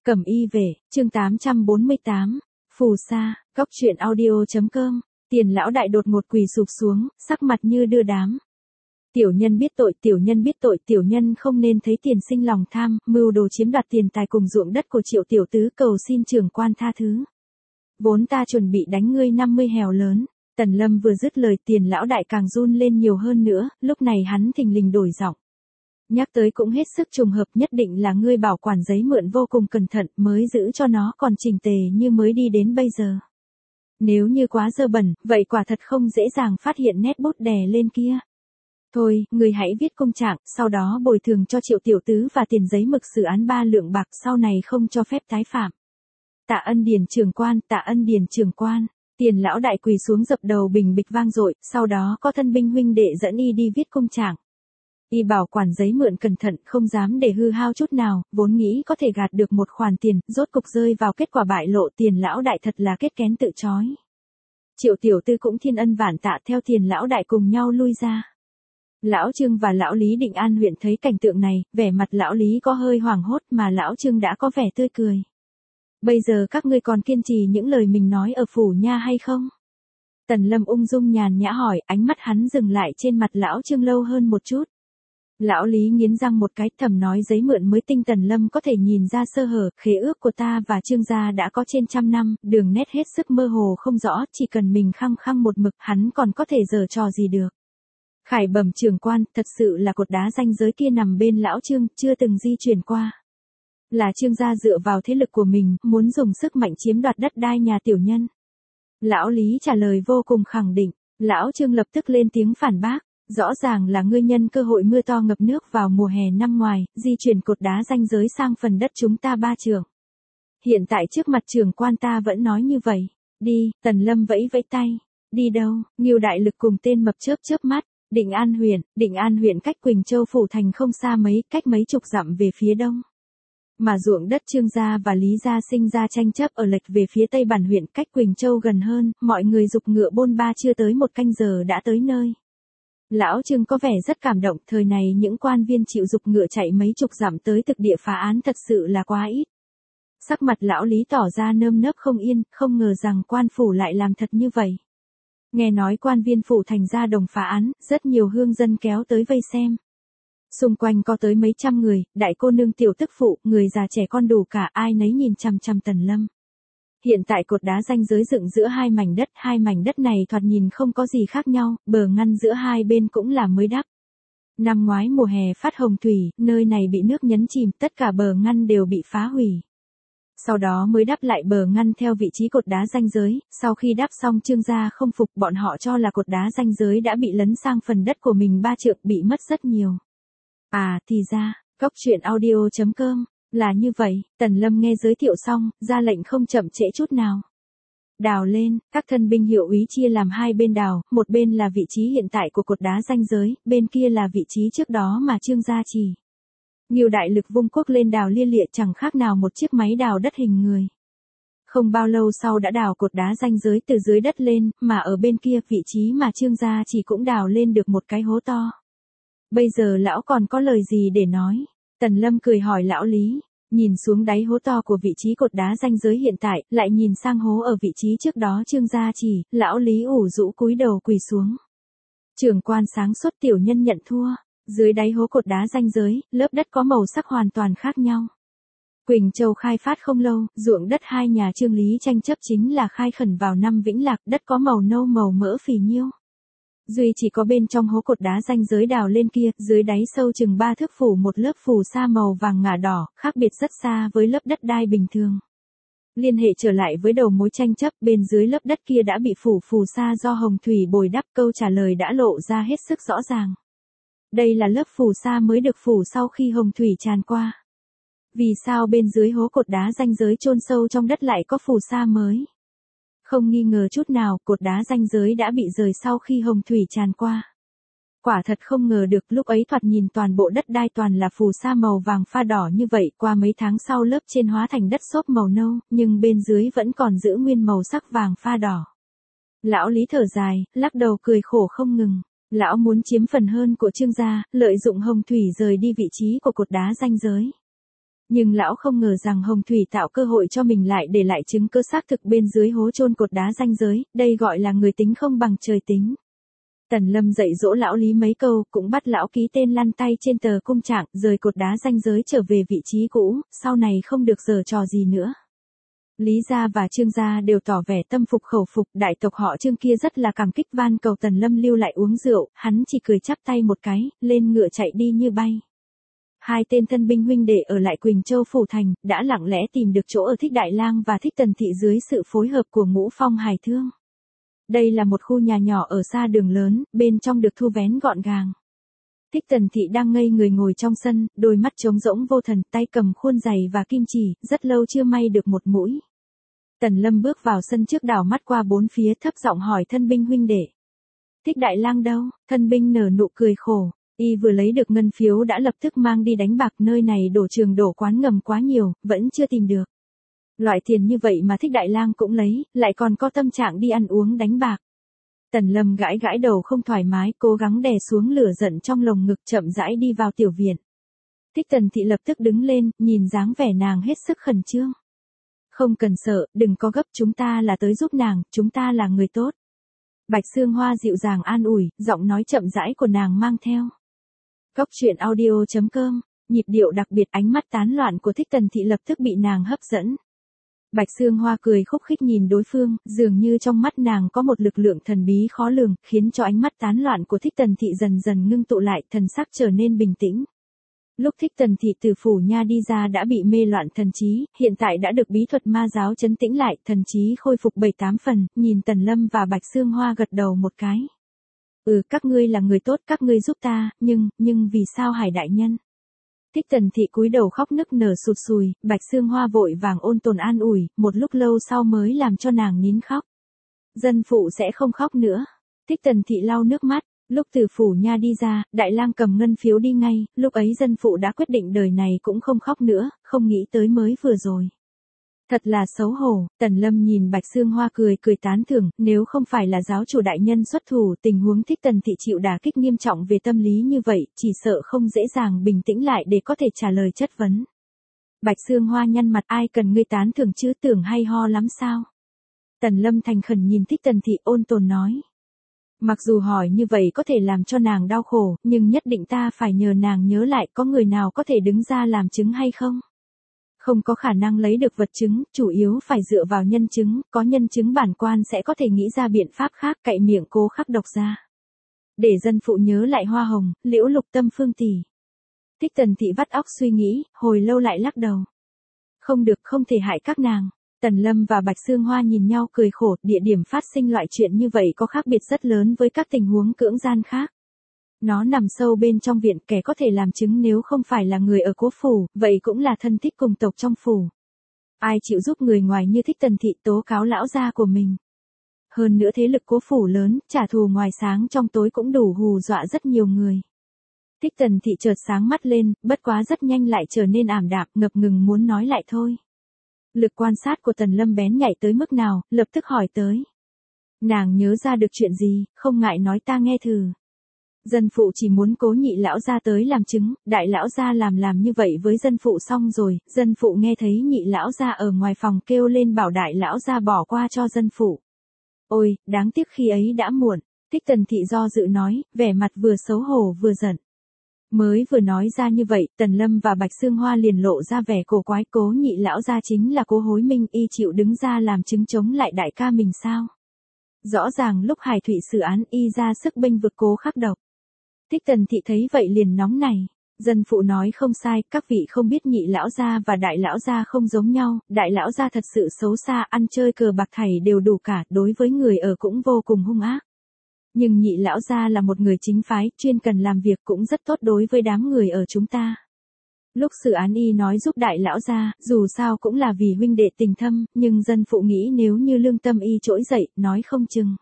Cẩm y về, chương 848, phù sa, góc truyện audio.com, Tiền lão đại đột ngột quỳ sụp xuống, sắc mặt như đưa đám. Tiểu nhân biết tội, tiểu nhân biết tội, tiểu nhân không nên thấy tiền sinh lòng tham, mưu đồ chiếm đoạt tiền tài cùng ruộng đất của Triệu tiểu tứ, cầu xin trưởng quan tha thứ. Vốn ta chuẩn bị đánh ngươi 50 hèo lớn. Tần Lâm vừa dứt lời, Tiền lão đại càng run lên nhiều hơn nữa, lúc này hắn thình lình đổi giọng. Nhắc tới cũng hết sức trùng hợp, nhất định là ngươi bảo quản giấy mượn vô cùng cẩn thận mới giữ cho nó còn chỉnh tề như mới đi đến bây giờ. Nếu như quá dơ bẩn, vậy quả thật không dễ dàng phát hiện nét bút đè lên kia. Thôi, ngươi hãy viết công trạng, sau đó bồi thường cho Triệu tiểu tứ và tiền giấy mực xử án 3 lượng bạc, sau này không cho phép tái phạm. Tạ ân điền trưởng quan, tạ ân điền trưởng quan. Tiền lão đại quỳ xuống dập đầu bình bịch vang dội, sau đó có thân binh huynh đệ dẫn y đi viết công trạng. Y bảo quản giấy mượn cẩn thận, không dám để hư hao chút nào, vốn nghĩ có thể gạt được một khoản tiền, rốt cục rơi vào kết quả bại lộ. Tiền lão đại thật là kết kén tự chói. Triệu tiểu tư cũng thiên ân vạn tạ theo Tiền lão đại cùng nhau lui ra. Lão Trương và lão Lý Định An huyện thấy cảnh tượng này, vẻ mặt lão Lý có hơi hoảng hốt mà lão Trương đã có vẻ tươi cười. Bây giờ các ngươi còn kiên trì những lời mình nói ở phủ nha hay không? Tần Lâm ung dung nhàn nhã hỏi, ánh mắt hắn dừng lại trên mặt lão Trương lâu hơn một chút. Lão Lý nghiến răng một cái, thầm nói giấy mượn mới tinh. Tần Lâm có thể nhìn ra sơ hở, khế ước của ta và Trương gia đã có trên 100 năm, đường nét hết sức mơ hồ không rõ, chỉ cần mình khăng khăng một mực, hắn còn có thể giở trò gì được. Khải bẩm trưởng quan, thật sự là cột đá ranh giới kia nằm bên lão Trương, chưa từng di chuyển qua. Là Trương gia dựa vào thế lực của mình, muốn dùng sức mạnh chiếm đoạt đất đai nhà tiểu nhân. Lão Lý trả lời vô cùng khẳng định, lão Trương lập tức lên tiếng phản bác. Rõ ràng là ngươi nhân cơ hội mưa to ngập nước vào mùa hè năm ngoài, di chuyển cột đá ranh giới sang phần đất chúng ta 3 trượng. Hiện tại trước mặt trưởng quan ta vẫn nói như vậy. Đi, Tần Lâm vẫy vẫy tay. Đi đâu? Ngưu đại lực cùng tên mập chớp chớp mắt. Định An huyện cách Quỳnh Châu phủ thành không xa mấy, cách mấy chục dặm về phía đông. Mà ruộng đất Trương gia và Lý gia sinh ra tranh chấp ở lệch về phía tây bản huyện, cách Quỳnh Châu gần hơn, mọi người giục ngựa bôn ba chưa tới 1 canh giờ đã tới nơi. Lão Trương có vẻ rất cảm động, thời này những quan viên chịu giục ngựa chạy mấy chục dặm tới thực địa phá án thật sự là quá ít. Sắc mặt lão Lý tỏ ra nơm nớp không yên, không ngờ rằng quan phủ lại làm thật như vậy. Nghe nói quan viên phủ thành ra đồng phá án, rất nhiều hương dân kéo tới vây xem. Xung quanh có tới mấy trăm người, đại cô nương tiểu tức phụ, người già trẻ con đủ cả, ai nấy nhìn chằm chằm Tần Lâm. Hiện tại cột đá ranh giới dựng giữa hai mảnh đất này thoạt nhìn không có gì khác nhau, bờ ngăn giữa hai bên cũng là mới đắp. Năm ngoái mùa hè phát hồng thủy, nơi này bị nước nhấn chìm, tất cả bờ ngăn đều bị phá hủy. Sau đó mới đắp lại bờ ngăn theo vị trí cột đá ranh giới, sau khi đắp xong Trương gia không phục, bọn họ cho là cột đá ranh giới đã bị lấn sang phần đất của mình 3 trượng, bị mất rất nhiều. À, thì ra, góc truyện audio.com, là như vậy. Tần Lâm nghe giới thiệu xong, ra lệnh không chậm trễ chút nào. Đào lên, các thân binh hiệu úy chia làm hai bên đào, một bên là vị trí hiện tại của cột đá ranh giới, bên kia là vị trí trước đó mà Trương gia chỉ. Ngưu đại lực vung cuốc lên đào lia lịa, chẳng khác nào một chiếc máy đào đất hình người. Không bao lâu sau đã đào cột đá ranh giới từ dưới đất lên, mà ở bên kia vị trí mà Trương gia chỉ cũng đào lên được một cái hố to. Bây giờ lão còn có lời gì để nói? Tần Lâm cười hỏi lão Lý, nhìn xuống đáy hố to của vị trí cột đá ranh giới hiện tại, lại nhìn sang hố ở vị trí trước đó Trương gia chỉ, lão Lý ủ rũ cúi đầu quỳ xuống. Trưởng quan sáng suốt, tiểu nhân nhận thua. Dưới đáy hố cột đá ranh giới, lớp đất có màu sắc hoàn toàn khác nhau. Quỳnh Châu khai phát không lâu, ruộng đất hai nhà Trương Lý tranh chấp chính là khai khẩn vào năm Vĩnh Lạc, đất có màu nâu màu mỡ phì nhiêu. Duy chỉ có bên trong hố cột đá ranh giới đào lên kia, dưới đáy sâu chừng 3 thước phủ một lớp phù sa màu vàng ngà đỏ, khác biệt rất xa với lớp đất đai bình thường. Liên hệ trở lại với đầu mối tranh chấp, bên dưới lớp đất kia đã bị phủ phù sa do hồng thủy bồi đắp, câu trả lời đã lộ ra hết sức rõ ràng. Đây là lớp phù sa mới được phủ sau khi hồng thủy tràn qua. Vì sao bên dưới hố cột đá ranh giới chôn sâu trong đất lại có phù sa mới? Không nghi ngờ chút nào, cột đá ranh giới đã bị rời sau khi hồng thủy tràn qua. Quả thật không ngờ được, lúc ấy thoạt nhìn toàn bộ đất đai toàn là phù sa màu vàng pha đỏ như vậy, qua mấy tháng sau lớp trên hóa thành đất xốp màu nâu, nhưng bên dưới vẫn còn giữ nguyên màu sắc vàng pha đỏ. Lão Lý thở dài, lắc đầu cười khổ không ngừng. Lão muốn chiếm phần hơn của Trương gia, lợi dụng hồng thủy rời đi vị trí của cột đá ranh giới. Nhưng lão không ngờ rằng Hồng Thủy tạo cơ hội cho mình lại để lại chứng cứ xác thực bên dưới hố chôn cột đá ranh giới, đây gọi là người tính không bằng trời tính. Tần Lâm dạy dỗ lão Lý mấy câu, cũng bắt lão ký tên lăn tay trên tờ cung trạng, rời cột đá ranh giới trở về vị trí cũ, sau này không được giở trò gì nữa. Lý gia và Trương gia đều tỏ vẻ tâm phục khẩu phục, đại tộc họ Trương kia rất là cảm kích van cầu Tần Lâm lưu lại uống rượu, hắn chỉ cười chắp tay một cái, lên ngựa chạy đi như bay. Hai tên thân binh huynh đệ ở lại Quỳnh Châu phủ thành, đã lặng lẽ tìm được chỗ ở Thích Đại Lang và Thích Tần Thị dưới sự phối hợp của Ngũ Phong Hải Thương. Đây là một khu nhà nhỏ ở xa đường lớn, bên trong được thu vén gọn gàng. Thích Tần Thị đang ngây người ngồi trong sân, đôi mắt trống rỗng vô thần, tay cầm khuôn giày và kim chỉ, rất lâu chưa may được một mũi. Tần Lâm bước vào sân trước đảo mắt qua bốn phía thấp giọng hỏi thân binh huynh đệ. Thích Đại Lang đâu? Thân binh nở nụ cười khổ. Y vừa lấy được ngân phiếu đã lập tức mang đi đánh bạc, nơi này đổ trường đổ quán ngầm quá nhiều, vẫn chưa tìm được. Loại tiền như vậy mà Thích Đại Lang cũng lấy, lại còn có tâm trạng đi ăn uống đánh bạc. Tần Lâm gãi gãi đầu không thoải mái, cố gắng đè xuống lửa giận trong lồng ngực, chậm rãi đi vào tiểu viện. Thích Tần Thị lập tức đứng lên, nhìn dáng vẻ nàng hết sức khẩn trương. Không cần sợ, đừng có gấp, chúng ta là tới giúp nàng, chúng ta là người tốt. Bạch Sương Hoa dịu dàng an ủi, giọng nói chậm rãi của nàng mang theo. Góc truyện audio.com, nhịp điệu đặc biệt, ánh mắt tán loạn của Thích Tần Thị lập tức bị nàng hấp dẫn. Bạch Sương Hoa cười khúc khích nhìn đối phương, dường như trong mắt nàng có một lực lượng thần bí khó lường, khiến cho ánh mắt tán loạn của Thích Tần Thị dần dần ngưng tụ lại, thần sắc trở nên bình tĩnh. Lúc Thích Tần Thị từ phủ nha đi ra đã bị mê loạn thần trí, hiện tại đã được bí thuật ma giáo trấn tĩnh lại, thần trí khôi phục 7-8 phần, nhìn Tần Lâm và Bạch Sương Hoa gật đầu một cái. Các ngươi là người tốt, các ngươi giúp ta, nhưng vì sao Hải đại nhân? Thích Tần Thị cúi đầu khóc nức nở sụt sùi, Bạch Sương Hoa vội vàng ôn tồn an ủi, một lúc lâu sau mới làm cho nàng nín khóc. Dân phụ sẽ không khóc nữa. Thích Tần Thị lau nước mắt, lúc từ phủ nha đi ra, Đại Lang cầm ngân phiếu đi ngay, lúc ấy dân phụ đã quyết định đời này cũng không khóc nữa, không nghĩ tới mới vừa rồi. Thật là xấu hổ. Tần Lâm nhìn Bạch Sương Hoa cười tán thưởng, nếu không phải là giáo chủ đại nhân xuất thủ, tình huống Thích Tần Thị chịu đả kích nghiêm trọng về tâm lý như vậy, chỉ sợ không dễ dàng bình tĩnh lại để có thể trả lời chất vấn. Bạch Sương Hoa nhăn mặt, ai cần ngươi tán thưởng chứ, tưởng hay ho lắm sao? Tần Lâm thành khẩn nhìn Thích Tần Thị ôn tồn nói. Mặc dù hỏi như vậy có thể làm cho nàng đau khổ, nhưng nhất định ta phải nhờ nàng nhớ lại có người nào có thể đứng ra làm chứng hay không? Không có khả năng lấy được vật chứng, chủ yếu phải dựa vào nhân chứng, có nhân chứng bản quan sẽ có thể nghĩ ra biện pháp khác, cậy miệng cố khắc độc ra. Để dân phụ nhớ lại Hoa Hồng, Liễu Lục Tâm Phương tỷ. Thích Tần Thị vắt óc suy nghĩ, hồi lâu lại lắc đầu. Không được, không thể hại các nàng. Tần Lâm và Bạch Sương Hoa nhìn nhau cười khổ, địa điểm phát sinh loại chuyện như vậy có khác biệt rất lớn với các tình huống cưỡng gian khác. Nó nằm sâu bên trong viện, kẻ có thể làm chứng nếu không phải là người ở cố phủ, vậy cũng là thân thích cùng tộc trong phủ. Ai chịu giúp người ngoài như Thích Tần Thị tố cáo lão gia của mình. Hơn nữa thế lực cố phủ lớn, trả thù ngoài sáng trong tối cũng đủ hù dọa rất nhiều người. Thích Tần Thị chợt sáng mắt lên, bất quá rất nhanh lại trở nên ảm đạm, ngập ngừng muốn nói lại thôi. Lực quan sát của Tần Lâm bén nhạy tới mức nào, lập tức hỏi tới. Nàng nhớ ra được chuyện gì, không ngại nói ta nghe thử. Dân phụ chỉ muốn cố nhị lão gia tới làm chứng, đại lão gia làm như vậy với dân phụ xong rồi, dân phụ nghe thấy nhị lão gia ở ngoài phòng kêu lên bảo đại lão gia bỏ qua cho dân phụ. Ôi, đáng tiếc khi ấy đã muộn. Thích Tần Thị do dự nói, vẻ mặt vừa xấu hổ vừa giận. Mới vừa nói ra như vậy, Tần Lâm và Bạch Sương Hoa liền lộ ra vẻ cổ quái, cố nhị lão gia chính là Cố Hối Minh, y chịu đứng ra làm chứng chống lại đại ca mình sao? Rõ ràng lúc Hải Thụy xử án y ra sức bênh vực Cố khắc độc. Thích Tần Thị thấy vậy liền nóng này. Dân phụ nói không sai, các vị không biết nhị lão gia và đại lão gia không giống nhau, đại lão gia thật sự xấu xa, ăn chơi cờ bạc thảy đều đủ cả, đối với người ở cũng vô cùng hung ác. Nhưng nhị lão gia là một người chính phái, chuyên cần làm việc cũng rất tốt đối với đám người ở chúng ta. Lúc xử án y nói giúp đại lão gia, dù sao cũng là vì huynh đệ tình thâm, nhưng dân phụ nghĩ nếu như lương tâm y trỗi dậy, nói không chừng.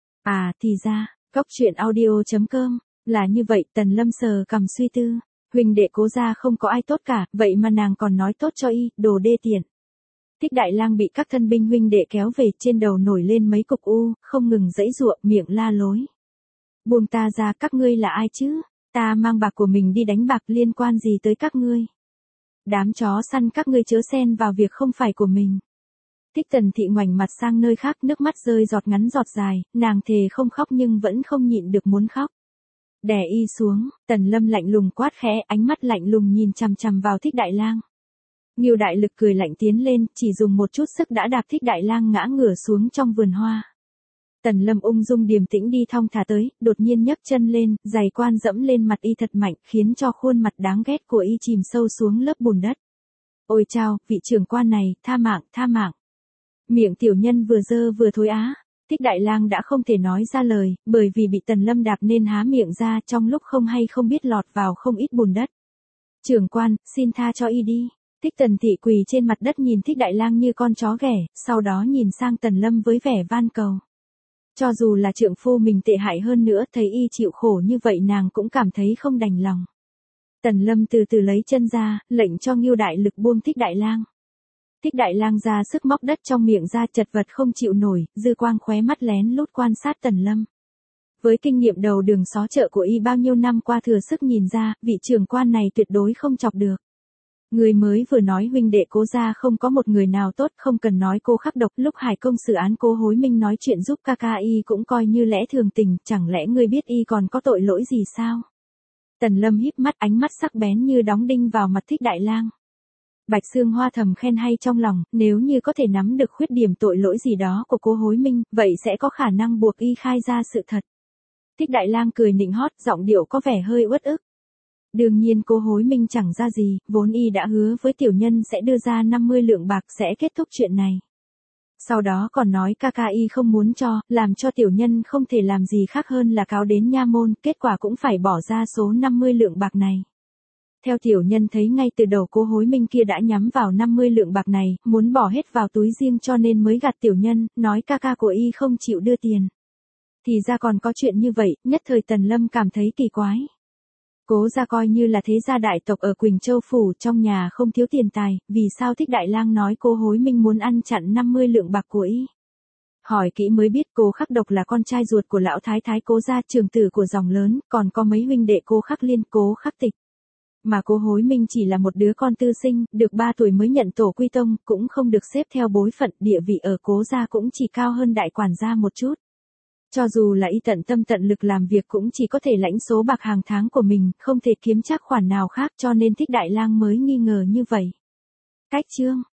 À, thì ra, góc truyện audio.com, là như vậy. Tần Lâm sờ cằm suy tư. Huynh đệ Cố gia không có ai tốt cả, vậy mà nàng còn nói tốt cho y, đồ đê tiện. Thích Đại Lang bị các thân binh huynh đệ kéo về, trên đầu nổi lên mấy cục u, không ngừng giãy giụa, miệng la lối. Buông ta ra, các ngươi là ai chứ? Ta mang bạc của mình đi đánh bạc, liên quan gì tới các ngươi? đám chó săn các ngươi chớ xen vào việc không phải của mình. Thích Tần Thị ngoảnh mặt sang nơi khác, nước mắt rơi giọt ngắn giọt dài, nàng thề không khóc nhưng vẫn không nhịn được muốn khóc. Đè y xuống, Tần Lâm lạnh lùng quát khẽ, ánh mắt lạnh lùng nhìn chằm chằm vào Thích Đại Lang. Ngưu Đại Lực cười lạnh tiến lên, chỉ dùng một chút sức đã đạp Thích Đại Lang ngã ngửa xuống trong vườn hoa. Tần Lâm ung dung điềm tĩnh đi thong thả tới, đột nhiên nhấc chân lên, giày quan dẫm lên mặt y thật mạnh, khiến cho khuôn mặt đáng ghét của y chìm sâu xuống lớp bùn đất. Ôi chao, vị trưởng quan này, tha mạng, tha mạng. Miệng tiểu nhân vừa dơ vừa thối á. Thích Đại Lang đã không thể nói ra lời, bởi vì bị Tần Lâm đạp nên há miệng ra, trong lúc không hay không biết lọt vào không ít bùn đất. Trưởng quan, xin tha cho y đi. Thích Tần Thị quỳ trên mặt đất nhìn Thích Đại Lang như con chó ghẻ, sau đó nhìn sang Tần Lâm với vẻ van cầu. Cho dù là trượng phu mình tệ hại hơn nữa, thấy y chịu khổ như vậy nàng cũng cảm thấy không đành lòng. Tần Lâm từ từ lấy chân ra, lệnh cho Ngưu Đại Lực buông Thích Đại Lang. Thích Đại Lang ra sức móc đất trong miệng ra, chật vật không chịu nổi, dư quang khóe mắt lén lút quan sát Tần Lâm. Với kinh nghiệm đầu đường xó chợ của y bao nhiêu năm qua, thừa sức nhìn ra, vị trưởng quan này tuyệt đối không chọc được. Người mới vừa nói huynh đệ Cố gia không có một người nào tốt, không cần nói Cô Khắc Độc, lúc Hải Công xử án Cố Hối Minh nói chuyện giúp ca ca y cũng coi như lẽ thường tình, chẳng lẽ ngươi biết y còn có tội lỗi gì sao? Tần Lâm híp mắt, ánh mắt sắc bén như đóng đinh vào mặt Thích Đại Lang. Bạch Xương Hoa thầm khen hay trong lòng, nếu như có thể nắm được khuyết điểm tội lỗi gì đó của Cố Hối Minh, vậy sẽ có khả năng buộc y khai ra sự thật. Thích Đại Lang cười nịnh hót, giọng điệu có vẻ hơi uất ức. Đương nhiên Cố Hối Minh chẳng ra gì, vốn y đã hứa với tiểu nhân sẽ đưa ra 50 lượng bạc sẽ kết thúc chuyện này. Sau đó còn nói ca ca y không muốn cho, làm cho tiểu nhân không thể làm gì khác hơn là cáo đến nha môn, kết quả cũng phải bỏ ra số 50 lượng bạc này. Theo tiểu nhân thấy ngay từ đầu Cố Hối Minh kia đã nhắm vào 50 lượng bạc này, muốn bỏ hết vào túi riêng cho nên mới gạt tiểu nhân, nói ca ca của y không chịu đưa tiền. Thì ra còn có chuyện như vậy, nhất thời Tần Lâm cảm thấy kỳ quái. Cố gia coi như là thế gia đại tộc ở Quỳnh Châu Phủ, trong nhà không thiếu tiền tài, vì sao Thích Đại Lang nói Cố Hối Minh muốn ăn chặn 50 lượng bạc của y? Hỏi kỹ mới biết Cố Khắc Độc là con trai ruột của lão thái thái Cố gia, trưởng tử của dòng lớn, còn có mấy huynh đệ Cố Khắc Liên, Cố Khắc Tịch. Mà Cố Hối Minh chỉ là một đứa con tư sinh, được 3 tuổi mới nhận tổ quy tông, cũng không được xếp theo bối phận, địa vị ở Cố gia cũng chỉ cao hơn đại quản gia một chút. Cho dù là y tận tâm tận lực làm việc cũng chỉ có thể lãnh số bạc hàng tháng của mình, không thể kiếm trác khoản nào khác, cho nên Thích Đại Lang mới nghi ngờ như vậy. Cách chương